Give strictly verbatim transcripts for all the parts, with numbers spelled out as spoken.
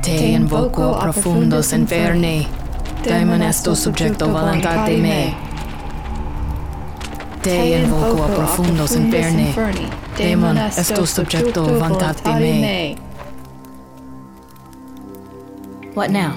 Te invoco a profundos inferni, daemon esto subjecto voluntate me. Te invoco a profundos inferni, daemon esto subjecto voluntate me. What now?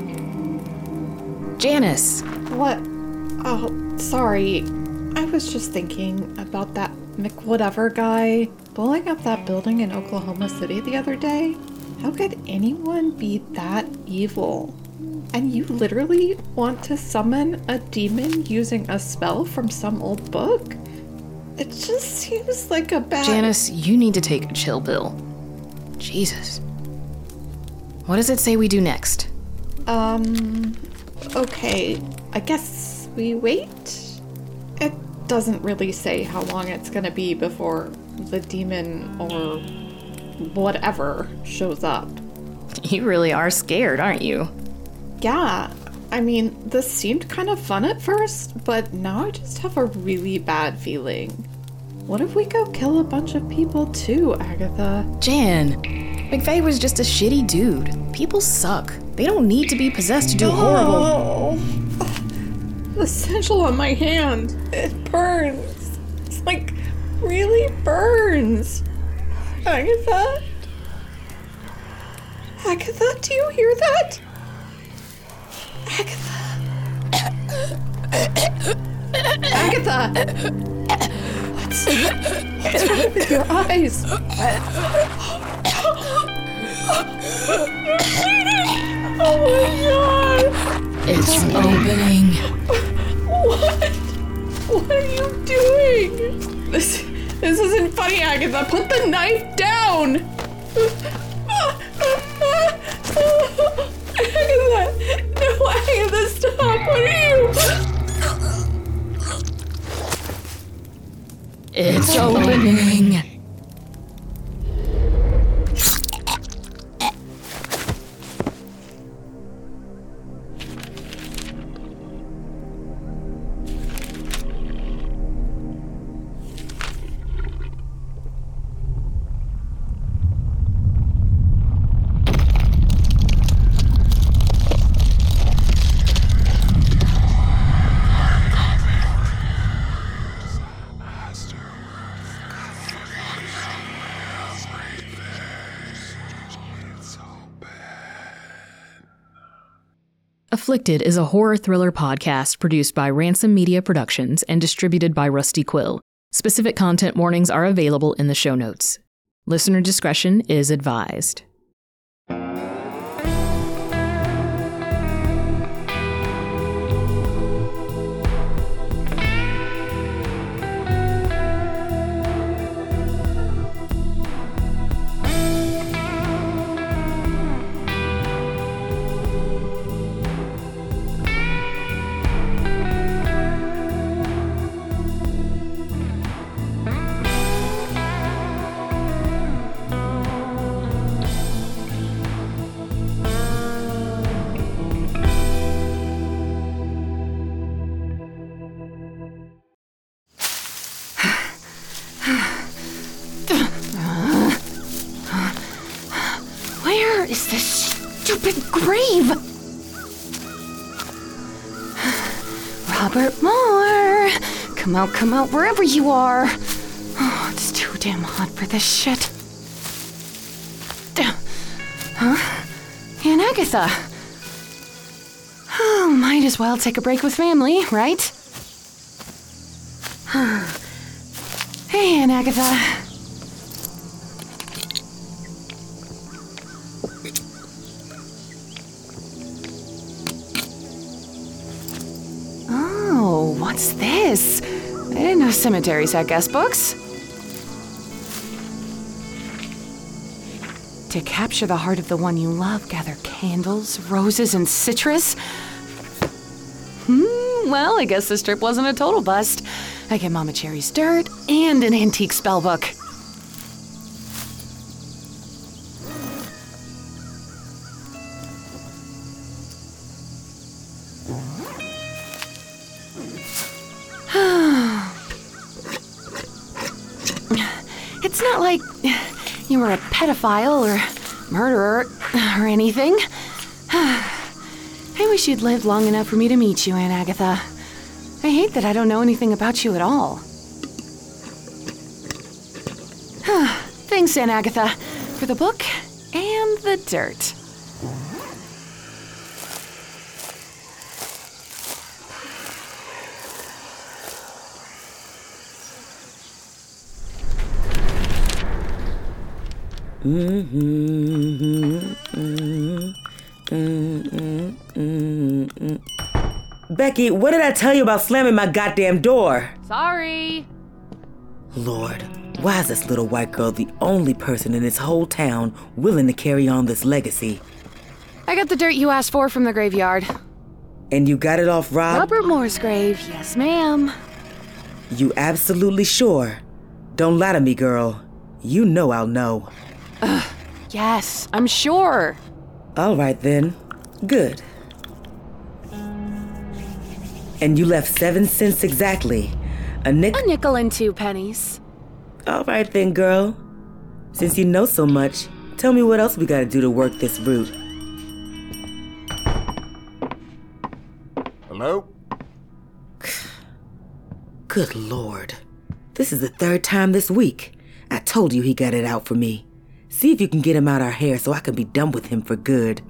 Janice! What? Oh, sorry. I was just thinking about that McWhatever guy blowing up that building in Oklahoma City the other day. How could anyone be that evil? And you literally want to summon a demon using a spell from some old book? It just seems like a bad... Janice, you need to take a chill pill. Jesus. What does it say we do next? Um... Okay, I guess we wait? It doesn't really say how long it's gonna be before the demon or whatever shows up. You really are scared, aren't you? Yeah, I mean, this seemed kind of fun at first, but now I just have a really bad feeling. What if we go kill a bunch of people too, Agatha? Jan, McVeigh was just a shitty dude. People suck. They don't need to be possessed to do horrible... The sigil on my hand, it burns. It's like, really burns. Agatha? Agatha, do you hear that? Agatha? Agatha! What's, what's wrong with your eyes? Oh my god! It's opening. What? What are you doing? This, this isn't funny, Agatha. Put the knife down! Agatha! No, Agatha, stop! What are you? It's opening. Afflicted is a horror thriller podcast produced by Ransom Media Productions and distributed by Rusty Quill. Specific content warnings are available in the show notes. Listener discretion is advised. is this stupid grave? Robert Moore! Come out, come out, wherever you are! Oh, it's too damn hot for this shit. Huh? Aunt Agatha! Oh, might as well take a break with family, right? Hey, Aunt Agatha. Oh, what's this? I didn't know cemeteries had guest books. To capture the heart of the one you love, gather candles, roses, and citrus. Hmm, well, I guess this trip wasn't a total bust. I get Mama Cherry's dirt and an antique spell book. It's not like you were a pedophile or murderer or anything. I wish you'd lived long enough for me to meet you, Aunt Agatha. I hate that I don't know anything about you at all. Thanks, Aunt Agatha, for the book and the dirt. Mm-hmm, mm-hmm, mm-hmm, mm-hmm. Becky, what did I tell you about slamming my goddamn door? Sorry. Lord, why is this little white girl the only person in this whole town willing to carry on this legacy? I got the dirt you asked for from the graveyard. And you got it off Rob? Robert Moore's grave, yes ma'am. You absolutely sure? Don't lie to me, girl. You know I'll know. Ugh, yes, I'm sure. All right then. Good. And you left seven cents exactly. A nick- A nickel and two pennies. All right then, girl. Since you know so much, tell me what else we gotta do to work this route. Hello? Good Lord. This is the third time this week. I told you he got it out for me. See if you can get him out our hair so I can be done with him for good.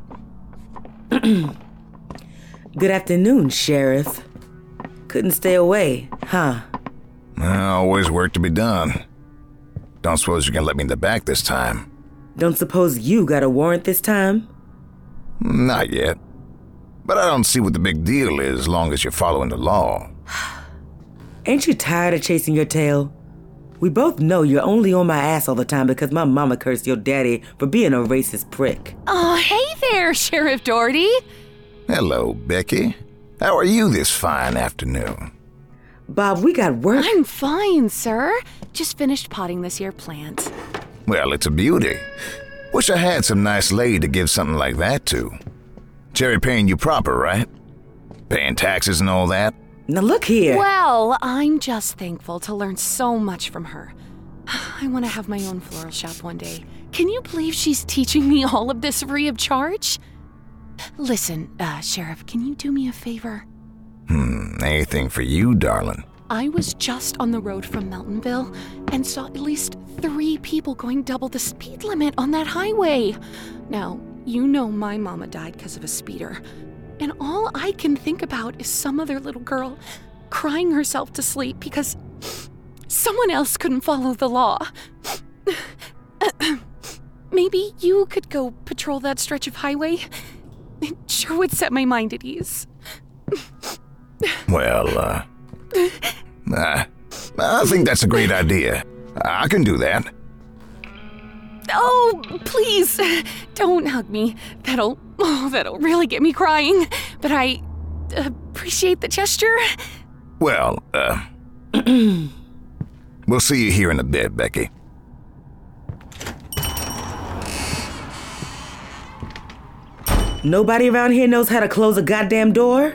Good afternoon, Sheriff. Couldn't stay away, huh? Uh, always work to be done. Don't suppose you can let me in the back this time? Don't suppose you got a warrant this time? Not yet. But I don't see what the big deal is as long as you're following the law. Ain't you tired of chasing your tail? We both know you're only on my ass all the time because my mama cursed your daddy for being a racist prick. Oh, hey there, Sheriff Doherty. Hello, Becky. How are you this fine afternoon? Bob, we got work. I'm fine, sir. Just finished potting this here plant. Well, it's a beauty. Wish I had some nice lady to give something like that to. Cherry paying you proper, right? Paying taxes and all that? Now look here. Well, I'm just thankful to learn so much from her. I want to have my own floral shop one day. Can you believe she's teaching me all of this free of charge? Listen, uh, Sheriff, can you do me a favor? Hmm, anything for you, darling. I was just on the road from Meltonville and saw at least three people going double the speed limit on that highway. Now, you know my mama died because of a speeder. And all I can think about is some other little girl crying herself to sleep because someone else couldn't follow the law. Maybe you could go patrol that stretch of highway? It sure would set my mind at ease. Well, uh... uh I think that's a great idea. I can do that. Oh, please, don't hug me. That'll, oh, that'll really get me crying. But I appreciate the gesture. Well, uh... we'll see you here in a bit, Becky. Nobody around here knows how to close a goddamn door?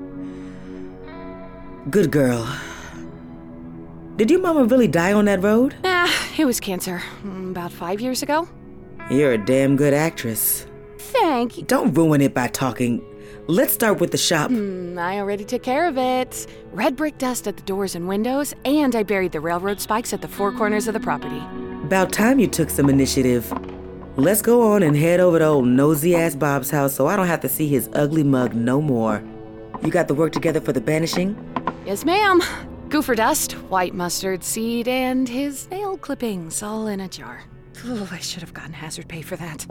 Good girl. Did your mama really die on that road? Nah, it was cancer. About five years ago. You're a damn good actress. Thank you. Don't ruin it by talking. Let's start with the shop. Hmm, I already took care of it. Red brick dust at the doors and windows, and I buried the railroad spikes at the four corners of the property. About time you took some initiative. Let's go on and head over to old nosy-ass Bob's house so I don't have to see his ugly mug no more. You got the work together for the banishing? Yes, ma'am. Gopher dust, white mustard seed, and his nail clippings all in a jar. Oh, I should have gotten hazard pay for that.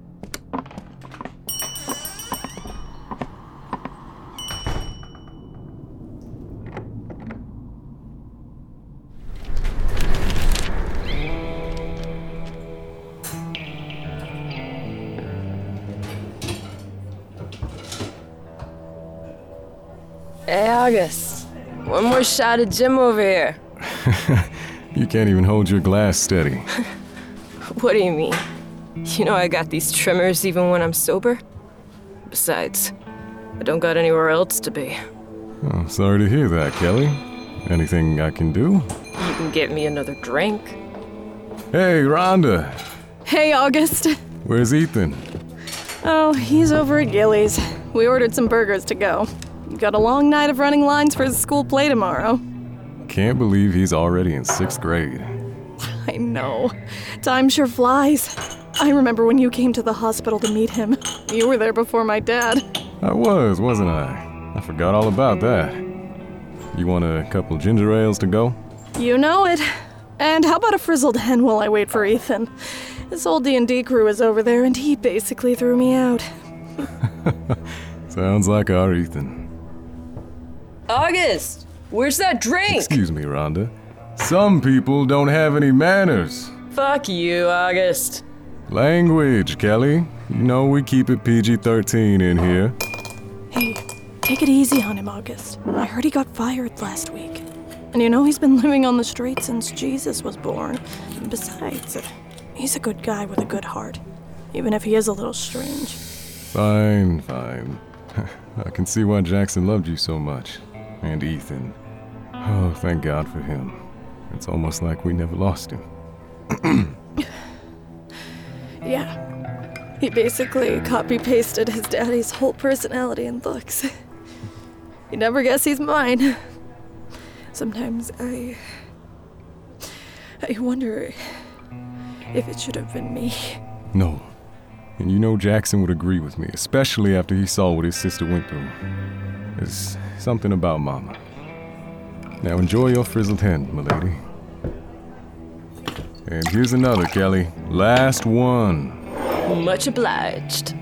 Hey, August. One more shot of Jim over here. You can't even hold your glass steady. What do you mean? You know I got these trimmers even when I'm sober? Besides, I don't got anywhere else to be. Oh, sorry to hear that, Kelly. Anything I can do? You can get me another drink. Hey, Rhonda. Hey, August. Where's Ethan? Oh, he's over at Gilly's. We ordered some burgers to go. We've got a long night of running lines for his school play tomorrow. Can't believe he's already in sixth grade. I know. Time sure flies. I remember when you came to the hospital to meet him. You were there before my dad. I was, wasn't I? I forgot all about that. You want a couple ginger ales to go? You know it. And how about a frizzled hen while I wait for Ethan? This old D and D crew is over there and he basically threw me out. Sounds like our Ethan. August, where's that drink? Excuse me, Rhonda. Some people don't have any manners. Fuck you, August. Language, Kelly. You know we keep it P G thirteen in here. Hey, take it easy on him, August. I heard he got fired last week. And you know he's been living on the street since Jesus was born. And besides, he's a good guy with a good heart, even if he is a little strange. Fine, fine. I can see why Jackson loved you so much. And Ethan. Oh, thank God for him. It's almost like we never lost him. Yeah. He basically copy-pasted his daddy's whole personality and looks. You never guess he's mine. Sometimes I... I wonder if it should have been me. No. And you know Jackson would agree with me, especially after he saw what his sister went through. There's something about Mama. Now enjoy your frizzled hen, milady. And here's another, Kelly. Last one. Much obliged.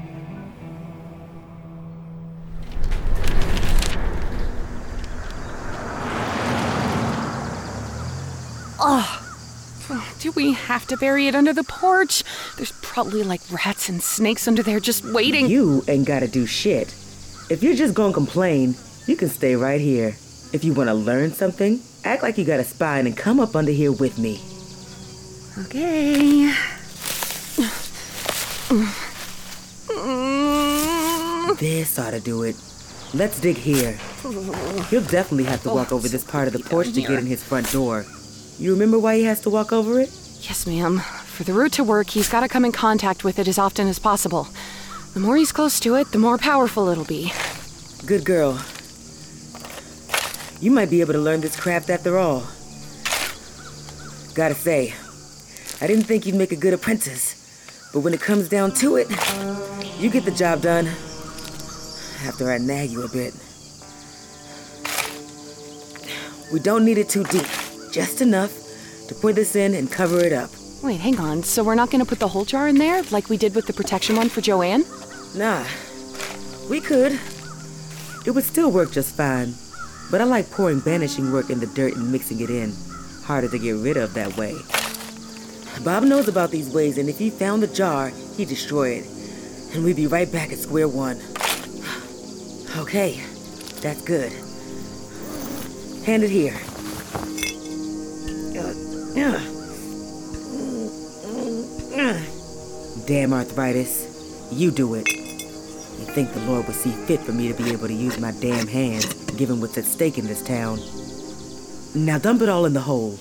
Oh, do we have to bury it under the porch? There's probably like rats and snakes under there just waiting. You ain't gotta do shit. If you're just gonna complain, you can stay right here. If you wanna learn something, act like you got a spine and come up under here with me. Okay. This ought to do it. Let's dig here. He'll definitely have to walk over this part of the porch to get in his front door. You remember why he has to walk over it? Yes, ma'am. For the route to work, he's got to come in contact with it as often as possible. The more he's close to it, the more powerful it'll be. Good girl. You might be able to learn this craft after all. Gotta say, I didn't think you'd make a good apprentice. But when it comes down to it, you get the job done. After I nag you a bit. We don't need it too deep. Just enough to put this in and cover it up. Wait, hang on. So we're not going to put the whole jar in there, like we did with the protection one for Joanne? Nah. We could. It would still work just fine. But I like pouring banishing work in the dirt and mixing it in. Harder to get rid of that way. Bob knows about these ways, and if he found the jar, he'd destroy it. And we'd be right back at square one. Okay, that's good. Hand it here. Damn arthritis. You do it. You'd think the Lord would see fit for me to be able to use my damn hands, given what's at stake in this town. Now dump it all in the hole.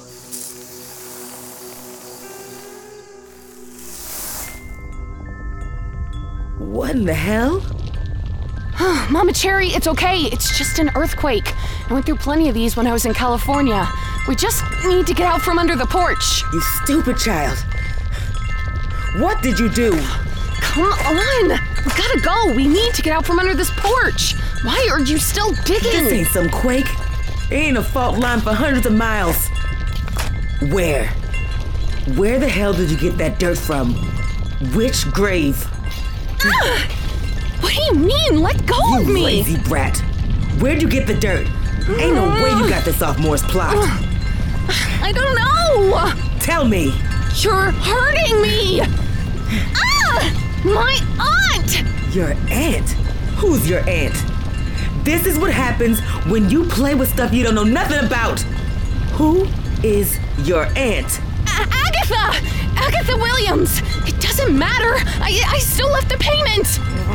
What in the hell? Mama Cherry, it's okay. It's just an earthquake. I went through plenty of these when I was in California. We just need to get out from under the porch. You stupid child. What did you do? Come on. We gotta go. We need to get out from under this porch. Why are you still digging? This ain't some quake. It ain't a fault line for hundreds of miles. Where? Where the hell did you get that dirt from? Which grave? Ah! What do you mean? Let go you of me! You lazy brat. Where'd you get the dirt? Ain't no way you got this off Moore's plot. I don't know! Tell me! You're hurting me! Ah! My aunt! Your aunt? Who's your aunt? This is what happens when you play with stuff you don't know nothing about. Who is your aunt? A- Agatha! Agatha Williams! It doesn't matter! I, I still left the payment!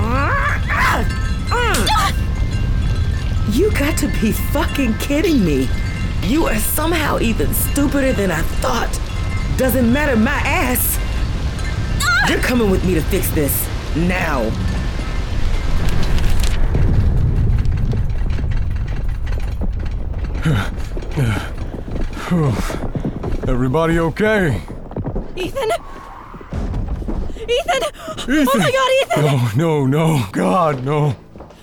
You got to be fucking kidding me. You are somehow even stupider than I thought. Doesn't matter my ass. You're coming with me to fix this. Now. Everybody okay? Ethan? Ethan! Ethan! Oh my god, Ethan! No, no, no. God, no.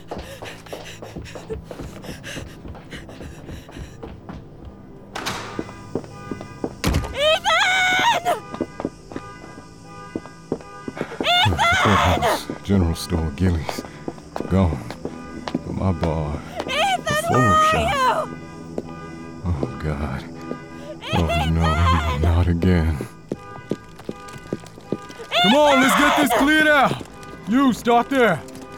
Courthouse, General Store, Gillies. Gone. But my bar. Ethan, where are you? Oh, God. Oh, no, no, not again. Come on, let's get this cleared out. You, start there.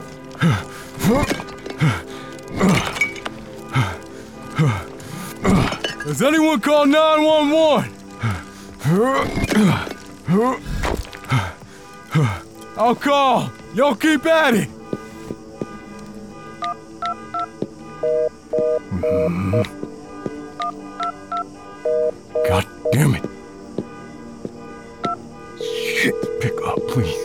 Does anyone call nine one one? I'll call. Y'all keep at it. God damn it. Shit, pick up, please.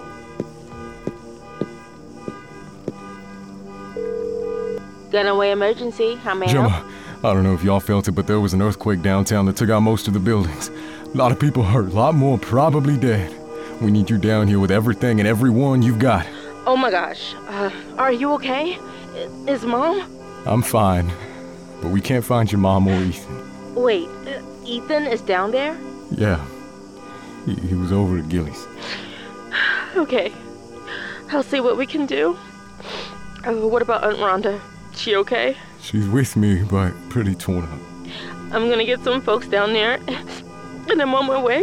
Gunaway emergency. How may I Gemma, help? I don't know if y'all felt it, but there was an earthquake downtown that took out most of the buildings. A lot of people hurt, a lot more probably dead. We need you down here with everything and everyone you've got. Oh my gosh. Uh, are you okay? I- Is Mom? I'm fine, but we can't find your mom or Ethan. Wait, uh, Ethan is down there? Yeah, he, he was over at Gillies. Okay. I'll see what we can do. Uh, what about Aunt Rhonda? She okay? She's with me, but pretty torn up. I'm gonna get some folks down there, and I'm on my way.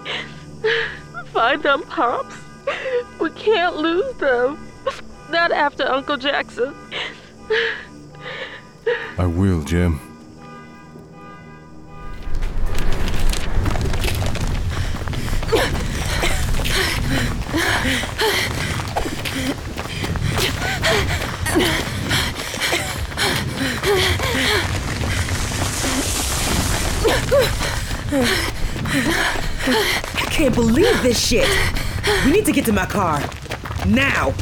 Find them, Pops. We can't lose them. Not after Uncle Jackson. I will, Jim. I can't believe this shit. We need to get to my car. Now.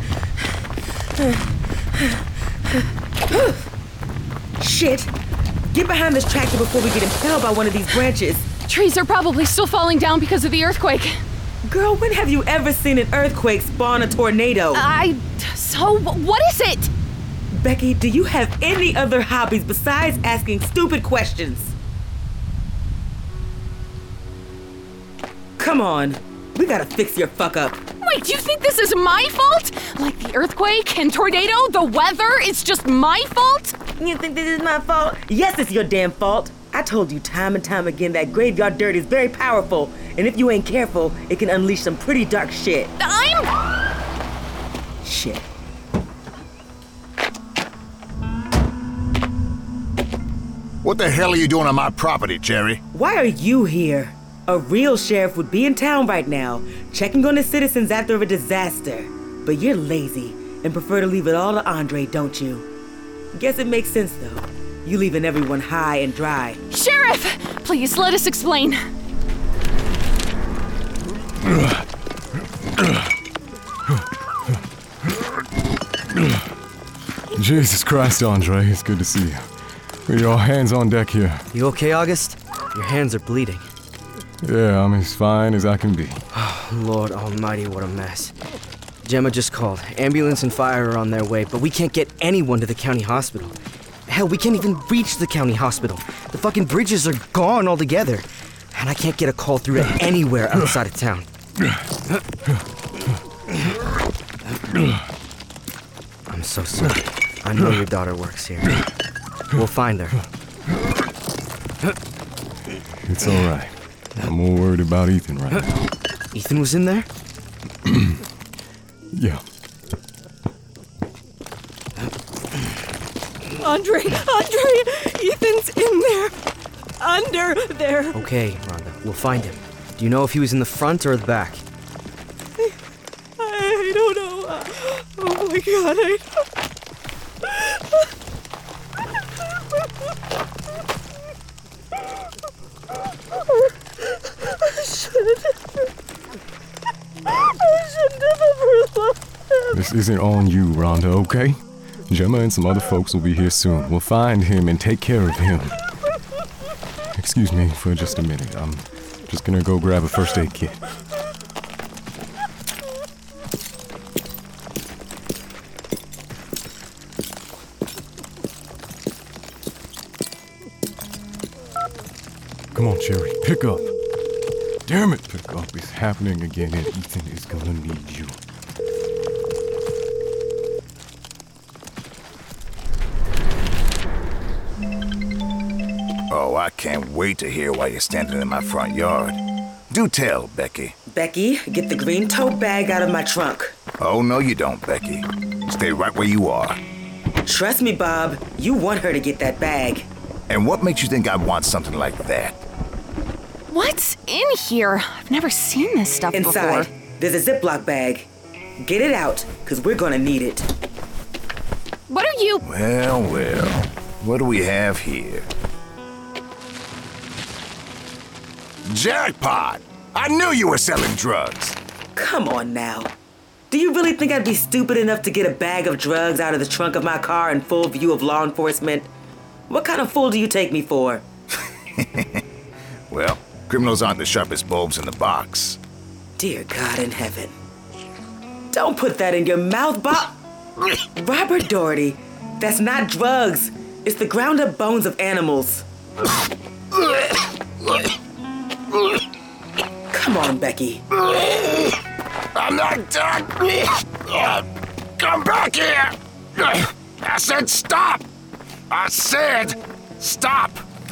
Shit. Get behind this tractor before we get impaled by one of these branches. Trees are probably still falling down because of the earthquake. Girl, when have you ever seen an earthquake spawn a tornado? I... So, what is it? Becky, do you have any other hobbies besides asking stupid questions? Come on. We gotta fix your fuck up. Wait, do you think this is my fault? Like the earthquake and tornado, the weather, it's just my fault? You think this is my fault? Yes, it's your damn fault. I told you time and time again that graveyard dirt is very powerful, and if you ain't careful, it can unleash some pretty dark shit. I'm... Shit. What the hell are you doing on my property, Jerry? Why are you here? A real sheriff would be in town right now, checking on the citizens after a disaster. But you're lazy and prefer to leave it all to Andre, don't you? Guess it makes sense, though. You leaving everyone high and dry. Sheriff! Please, let us explain. Jesus Christ, Andre, it's good to see you. We're all hands on deck here. You okay, August? Your hands are bleeding. Yeah, I'm as fine as I can be. Oh, Lord almighty, what a mess. Gemma just called. Ambulance and fire are on their way, but we can't get anyone to the county hospital. Hell, we can't even reach the county hospital. The fucking bridges are gone altogether. And I can't get a call through to anywhere outside of town. I'm so sorry. I know your daughter works here. We'll find her. It's all right. I'm more worried about Ethan right now. Ethan was in there? Yeah. Andre, Andre, Ethan's in there. Under there. Okay, Rhonda, we'll find him. Do you know if he was in the front or the back? I, I don't know. Oh my god, I Shit. This isn't on you, Rhonda, okay? Gemma and some other folks will be here soon. We'll find him and take care of him. Excuse me for just a minute. I'm just gonna go grab a first aid kit. Come on, Cherry, pick up. Damn it, pick up. It's happening again, and Ethan is gonna need you. Oh, I can't wait to hear why you're standing in my front yard. Do tell, Becky. Becky, get the green tote bag out of my trunk. Oh, no you don't, Becky. Stay right where you are. Trust me, Bob. You want her to get that bag. And what makes you think I want something like that? What's in here? I've never seen this stuff Inside, before. there's a Ziploc bag. Get it out, because we're gonna need it. What are you... Well, well. What do we have here? Jackpot! I knew you were selling drugs. Come on now. Do you really think I'd be stupid enough to get a bag of drugs out of the trunk of my car in full view of law enforcement? What kind of fool do you take me for? Well, criminals aren't the sharpest bulbs in the box. Dear God in heaven. Don't put that in your mouth, Bob. Robert Doherty, that's not drugs. It's the ground up bones of animals. Come on, Becky. I'm not done. Come back here. I said stop. I said stop.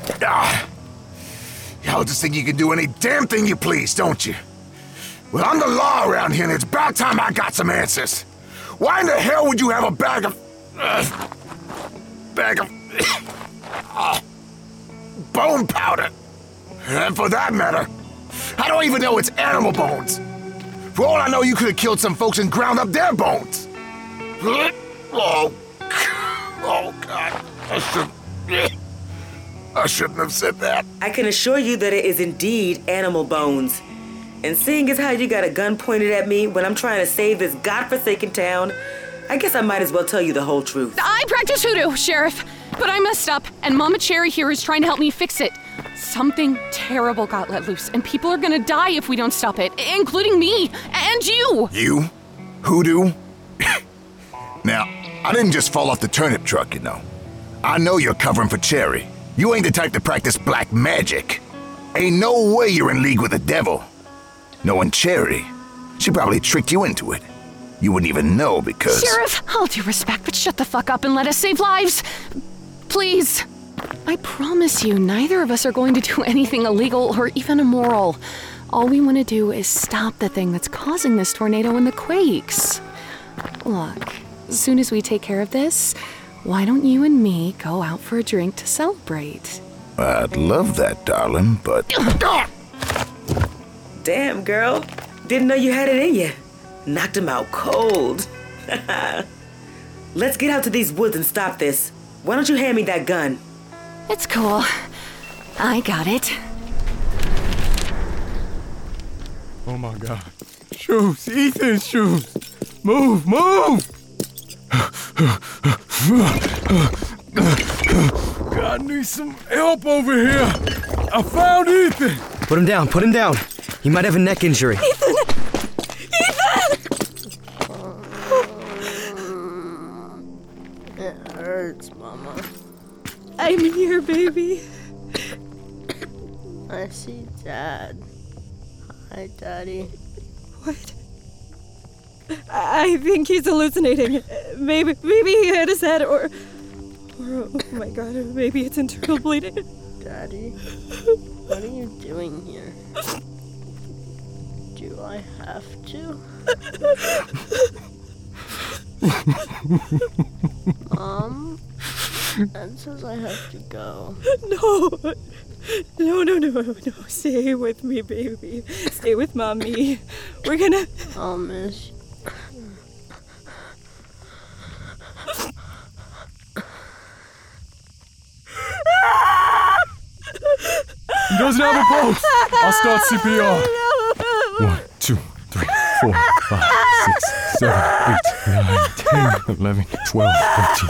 Y'all just think you can do any damn thing you please, don't you? Well, I'm the law around here, and it's about time I got some answers. Why in the hell would you have a bag of... Uh, bag of... Uh, bone powder? And for that matter, I don't even know it's animal bones. For all I know, you could have killed some folks and ground up their bones. Oh, oh God. I should... I shouldn't have said that. I can assure you that it is indeed animal bones. And seeing as how you got a gun pointed at me when I'm trying to save this godforsaken town, I guess I might as well tell you the whole truth. I practice hoodoo, Sheriff, but I messed up, and Mama Cherry here is trying to help me fix it. Something terrible got let loose, and people are gonna die if we don't stop it, including me and you. You? Hoodoo? Now, I didn't just fall off the turnip truck, you know. I know you're covering for Cherry. You ain't the type to practice black magic. Ain't no way you're in league with the devil. Knowing Cherry, she probably tricked you into it. You wouldn't even know because... Sheriff, all due respect, but shut the fuck up and let us save lives. Please. I promise you, neither of us are going to do anything illegal or even immoral. All we want to do is stop the thing that's causing this tornado and the quakes. Look, as soon as we take care of this, why don't you and me go out for a drink to celebrate? I'd love that, darling, but... Damn, girl. Didn't know you had it in you. Knocked him out cold. Let's get out to these woods and stop this. Why don't you hand me that gun? It's cool. I got it. Oh my God. Shoes, Ethan's shoes. Move, move! God, I need some help over here. I found Ethan. Put him down, put him down. He might have a neck injury. Ethan! Ethan! It hurts, Mama. I'm here, baby. I see Dad. Hi, Daddy. What? I think he's hallucinating. Maybe, maybe he hit his head, or, or oh my God, maybe it's internal bleeding. Daddy, what are you doing here? Do I have to? Mom, Dad says I have to go. No, no, no, no, no. Stay with me, baby. Stay with Mommy. We're gonna. I'll miss you. He doesn't have a pulse. I'll start C P R. One, two, three, four, five, six, seven, eight, nine, ten, eleven, twelve, thirteen.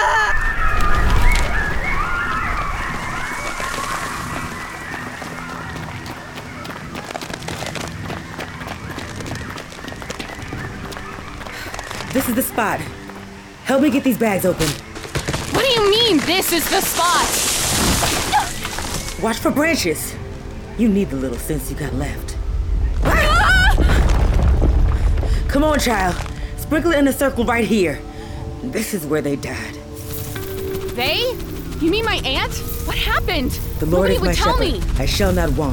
This is the spot. Help me get these bags open. What do you mean, this is the spot? Watch for branches. You need the little sense you got left. Come on, child. Sprinkle it in a circle right here. This is where they died. They? You mean my aunt? What happened? The Lord Nobody is would my tell shepherd. me. I shall not want.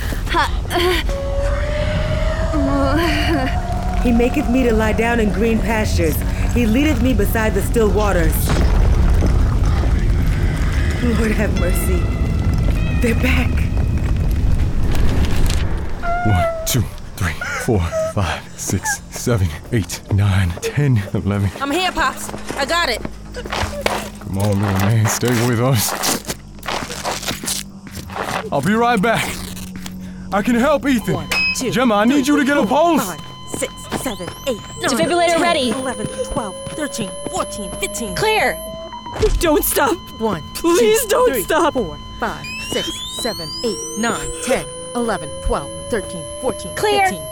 He maketh me to lie down in green pastures. He leadeth me beside the still waters. Lord have mercy. They're back. One, two, three, four, five, six, seven, eight, nine, ten, eleven. I'm here, Pops. I got it. Come on, little man, stay with us. I'll be right back. I can help Ethan. One, two, Gemma, I need you to get a pulse. Five, six, seven, eight, nine, Defibrillator ten, ready. eleven, twelve, thirteen, fourteen, fifteen. Clear. Don't stop. One, Please two, don't three, stop. Four, five, six, seven, eight, nine, ten, eleven, twelve, thirteen, fourteen, Clear. fifteen.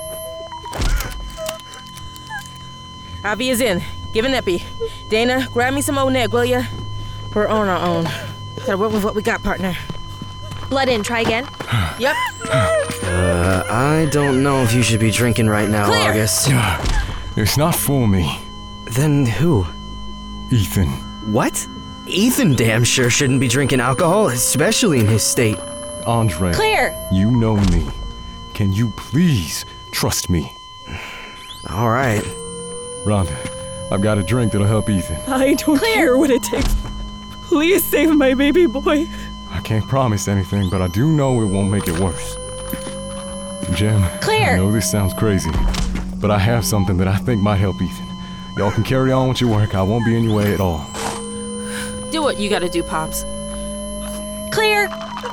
Avi is in. Give an epi. Dana, grab me some O-Neg, will ya? We're on our own. Gotta work with what we got, partner. Blood in. Try again. Yep. Uh, I don't know if you should be drinking right now, Clear. August. It's not for me. Then who? Ethan. What? Ethan damn sure shouldn't be drinking alcohol, especially in his state. Andre. Clear. You know me. Can you please trust me? All right. Rhonda, I've got a drink that'll help Ethan. I don't Clear. care what it takes. Please save my baby boy. I can't promise anything, but I do know it won't make it worse. Jem, Clear. I know this sounds crazy, but I have something that I think might help Ethan. Y'all can carry on with your work. I won't be in your way at all. Do what you gotta do, Pops. Clear.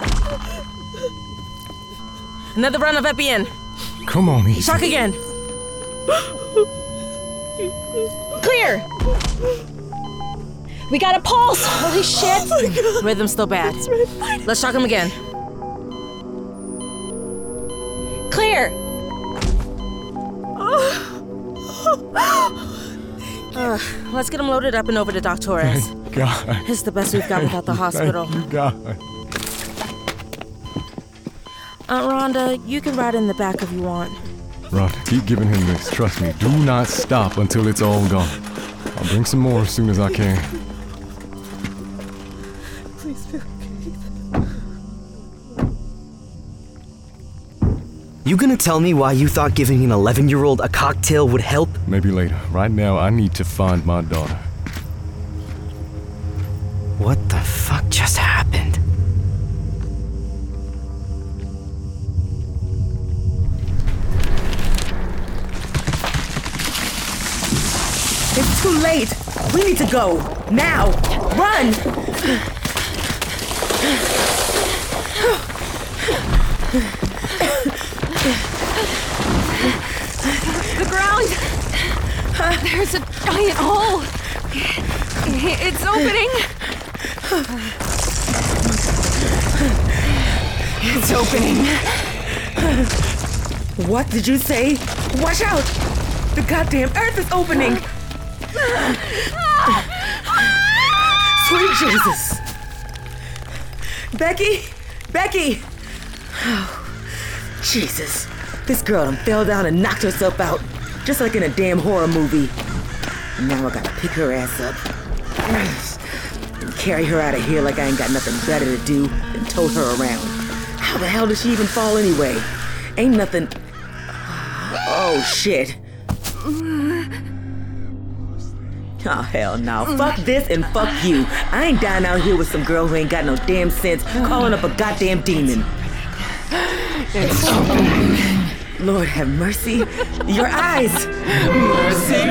Another round of epi in. Come on, Ethan. Shock again. Clear. We got a pulse. Holy shit. Rhythm's still bad. Let's shock him again. Clear. Uh, let's get him loaded up and over to Doc Torres. Thank God. It's the best we've got without the hospital. Thank you, God. Aunt Rhonda, you can ride in the back if you want. Rhonda, keep giving him this. Trust me, do not stop until it's all gone. I'll bring some more as soon as I can. Please feel You gonna tell me why you thought giving an eleven-year-old a cocktail would help? Maybe later. Right now, I need to find my daughter. What the fuck just happened? It's too late. We need to go. Now. Run. The ground! There's a giant hole! It's opening! It's opening. What did you say? Watch out! The goddamn earth is opening! Sweet Jesus! Becky? Becky! Oh, Jesus. This girl done fell down and knocked herself out, just like in a damn horror movie. Now I gotta pick her ass up and carry her out of here like I ain't got nothing better to do than tow her around. How the hell did she even fall anyway? Ain't nothing... Oh, shit. Oh, hell no. Fuck this and fuck you. I ain't dying out here with some girl who ain't got no damn sense calling up a goddamn demon. Lord have mercy. Your eyes. Mercy.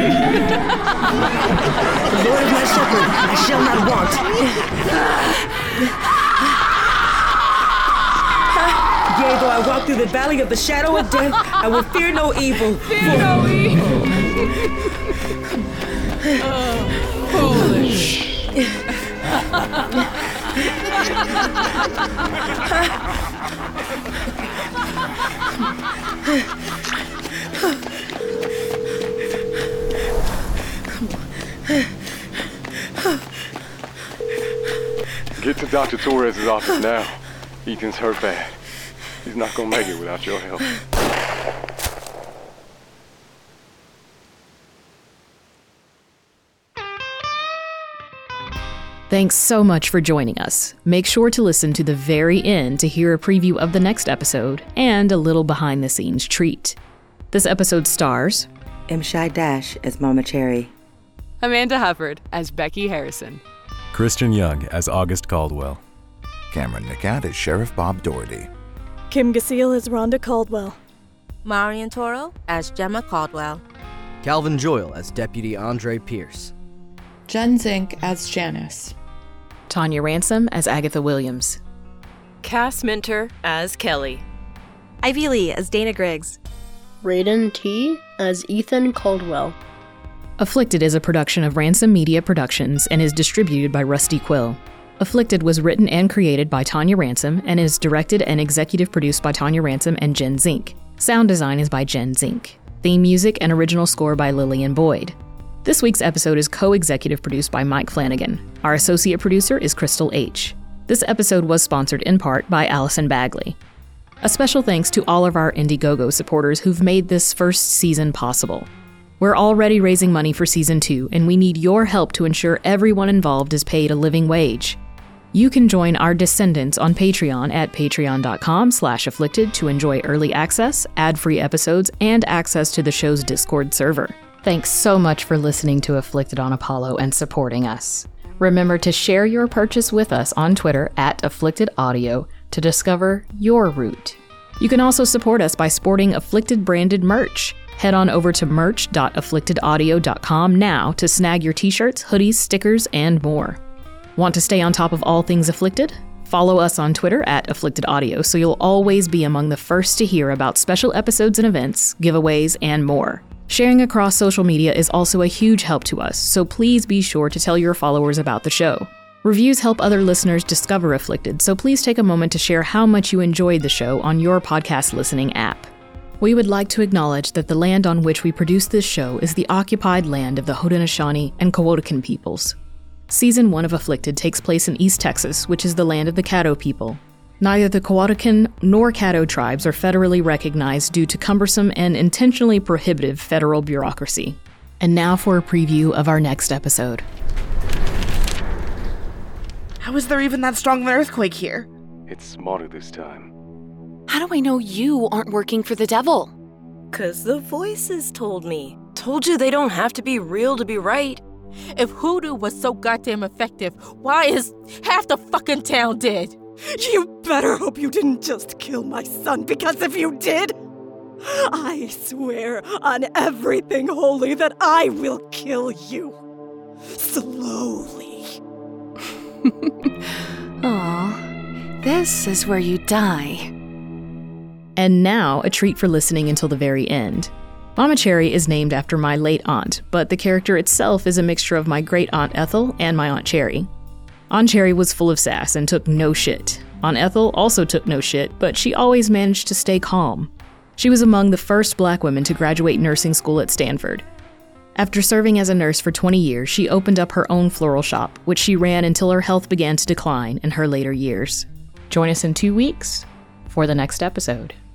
The Lord is my shepherd. I shall not want. Yea, though I walk through the valley of the shadow of death, I will fear no evil. Fear no evil. Oh, holy shit. Get to Doctor Torres' office now. Ethan's hurt bad. He's not gonna make it without your help. Thanks so much for joining us. Make sure to listen to the very end to hear a preview of the next episode and a little behind-the-scenes treat. This episode stars M. Shy Dash as Mama Cherry, Amanda Hubbard as Becky Harrison, Christian Young as August Caldwell, Cameron Nicat as Sheriff Bob Doherty, Kim Gasile as Rhonda Caldwell, Marian Toro as Gemma Caldwell, Calvin Joyle as Deputy Andre Pierce, Jen Zink as Janice, Tanya Ransom as Agatha Williams, Cass Minter as Kelly, Ivy Lee as Dana Griggs, Raiden T as Ethan Caldwell. Afflicted is a production of Ransom Media Productions and is distributed by Rusty Quill. Afflicted was written and created by Tanya Ransom and is directed and executive produced by Tanya Ransom and Jen Zink. Sound design is by Jen Zink. Theme music and original score by Lillian Boyd. This week's episode is co-executive produced by Mike Flanagan. Our associate producer is Crystal H. This episode was sponsored in part by Allison Bagley. A special thanks to all of our Indiegogo supporters who've made this first season possible. We're already raising money for season two, and we need your help to ensure everyone involved is paid a living wage. You can join our descendants on Patreon at patreon.com slash afflicted to enjoy early access, ad-free episodes, and access to the show's Discord server. Thanks so much for listening to Afflicted on Apollo and supporting us. Remember to share your purchase with us on Twitter at Afflicted Audio to discover your route. You can also support us by sporting Afflicted branded merch. Head on over to merch dot afflicted audio dot com now to snag your t-shirts, hoodies, stickers, and more. Want to stay on top of all things Afflicted? Follow us on Twitter at Afflicted Audio so you'll always be among the first to hear about special episodes and events, giveaways, and more. Sharing across social media is also a huge help to us, so please be sure to tell your followers about the show. Reviews help other listeners discover Afflicted, so please take a moment to share how much you enjoyed the show on your podcast listening app. We would like to acknowledge that the land on which we produce this show is the occupied land of the Haudenosaunee and Cohotican peoples. Season one of Afflicted takes place in East Texas, which is the land of the Caddo people. Neither the Cohotican nor Caddo tribes are federally recognized due to cumbersome and intentionally prohibitive federal bureaucracy. And now for a preview of our next episode. How is there even that strong of an earthquake here? It's smarter this time. How do I know you aren't working for the devil? 'Cause the voices told me. Told you they don't have to be real to be right. If hoodoo was so goddamn effective, why is half the fucking town dead? You better hope you didn't just kill my son, because if you did, I swear on everything holy that I will kill you. Slowly. Aw, this is where you die. And now, a treat for listening until the very end. Mama Cherry is named after my late aunt, but the character itself is a mixture of my great aunt Ethel and my aunt Cherry. Aunt Cherry was full of sass and took no shit. Aunt Ethel also took no shit, but she always managed to stay calm. She was among the first black women to graduate nursing school at Stanford. After serving as a nurse for twenty years, she opened up her own floral shop, which she ran until her health began to decline in her later years. Join us in two weeks for the next episode.